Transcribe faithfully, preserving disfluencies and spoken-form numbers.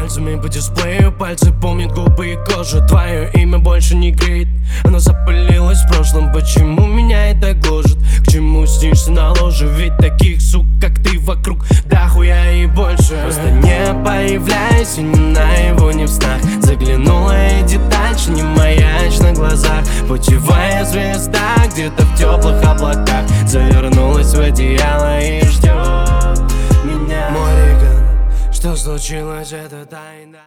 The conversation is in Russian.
пальцами по дисплею. Пальцы помнят губы и кожу. Твое имя больше не греет, оно запылилось в прошлом. Почему меня это гложет? К чему снишься на ложе? Ведь таких сук, как ты, вокруг дохуя и больше. Просто не появляйся ни на его, ни в снах. Заглянула иди дальше, не маяч на глазах. Путевая звезда где-то в теплых облаках завернулась в одеяло и ждет меня. Мой Риган, что случилось, это тайна.